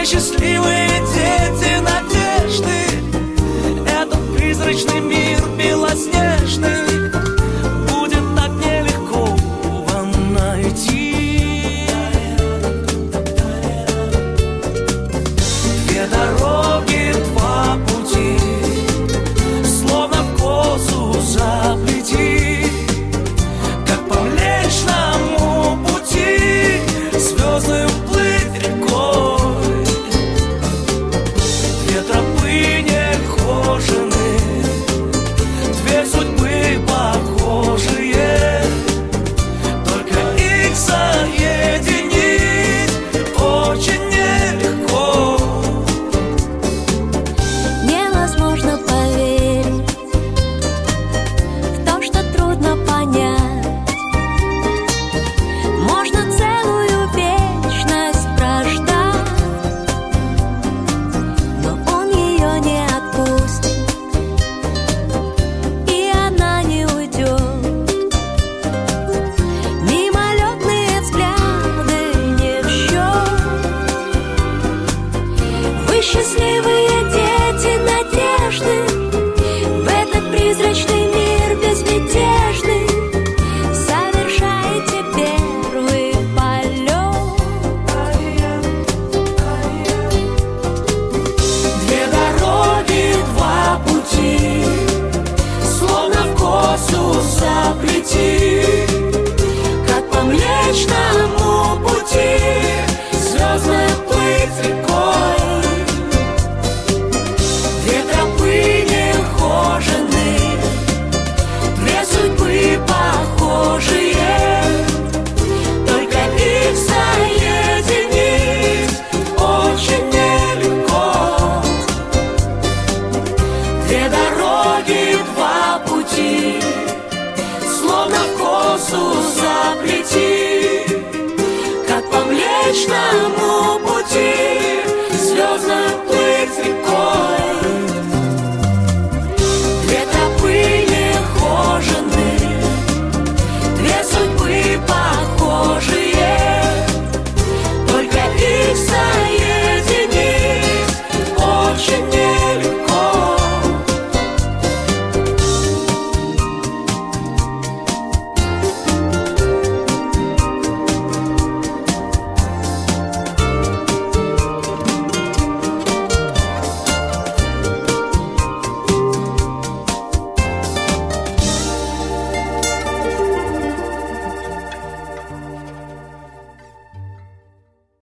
Вы счастливые дети надежды, этот призрачный мир белоснежный будет так нелегко вам найти. Две дороги, два пути, словно в косу заплети, как по Млечному пути звездную плыть рекой. Две тропы нехожены, две судьбы похожие, только их соединить очень нелегко. Невозможно поверить в то, что трудно понять. Можно целую вечность прождать, но он ее не отпустит, и она не уйдет. Мимолетные взгляды не в счет. Вы счастливые дети надежды, в этот призрачный мир безмятежный совершаете первый полет. Две дороги, два пути, словно в косу заплети,